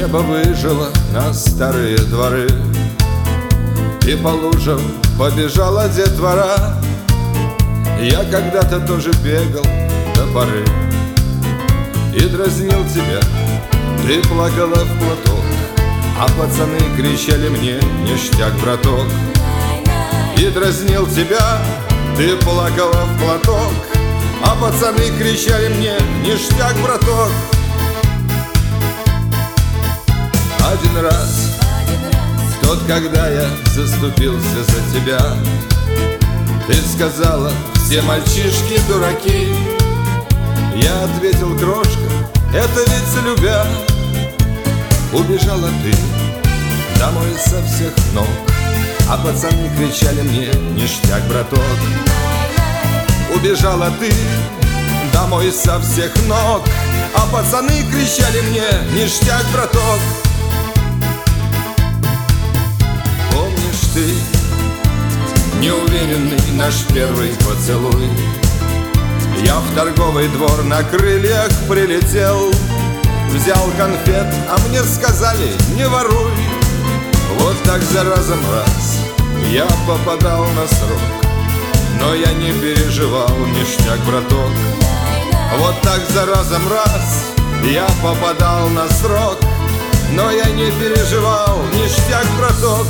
небо выжило на старые дворы, и по лужам побежала детвора. Я когда-то тоже бегал до поры и дразнил тебя, ты плакала в платок, а пацаны кричали мне: ништяк, браток. И дразнил тебя, ты плакала в платок, а пацаны кричали мне: ништяк, браток. Один раз, тот, когда я заступился за тебя, ты сказала: все мальчишки дураки. Я ответил: крошка, это ведь любя. Убежала ты домой со всех ног, а пацаны кричали мне: ништяк, браток. Убежала ты домой со всех ног, а пацаны кричали мне: ништяк, браток. Помнишь ты неуверенный наш первый поцелуй? Я в торговый двор на крыльях прилетел, взял конфет, а мне сказали: не воруй. Вот так за разом раз я попадал на срок, но я не переживал, ништяк, браток. Вот так за разом раз я попадал на срок, но я не переживал, ништяк, браток.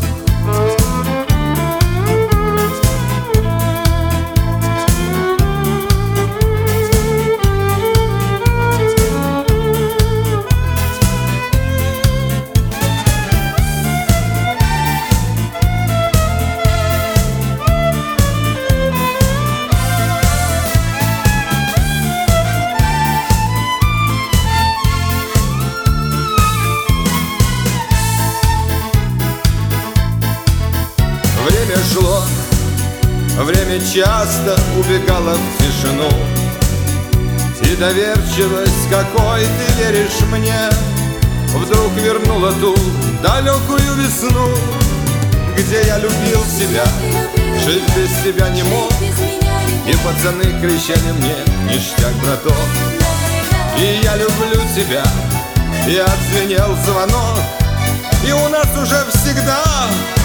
Время шло, время часто убегало в тишину, и доверчивость, какой ты веришь мне, вдруг вернула ту далекую весну, где я любил тебя, жить без тебя не мог, и пацаны кричали мне: ништяк, браток. И я люблю тебя, и отзвенел звонок, и у нас уже всегда